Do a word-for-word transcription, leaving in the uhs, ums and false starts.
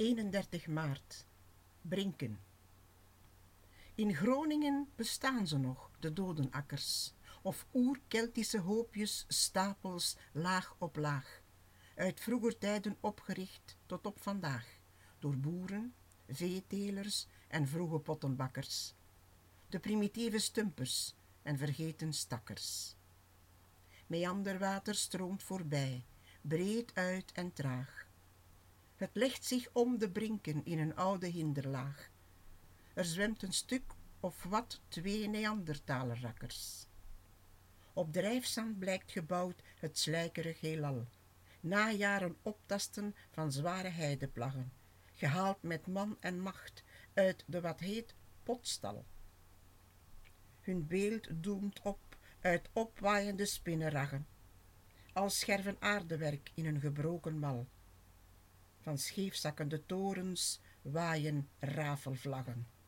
eenendertig maart. Brinken. In Groningen bestaan ze nog, de dodenakkers, of oer-Keltische hoopjes, stapels, laag op laag, uit vroeger tijden opgericht tot op vandaag, door boeren, veetelers en vroege pottenbakkers, de primitieve stumpers en vergeten stakkers. Meanderwater stroomt voorbij, breed uit en traag. Het legt zich om de brinken in een oude hinderlaag. Er zwemt een stuk of wat twee Neandertalerrakkers. Op drijfzand blijkt gebouwd het slijkerig heelal, na jaren optasten van zware heideplaggen, gehaald met man en macht uit de wat heet potstal. Hun beeld doemt op uit opwaaiende spinnenraggen, als scherven aardewerk in een gebroken mal. Van scheefzakkende torens waaien rafelvlaggen.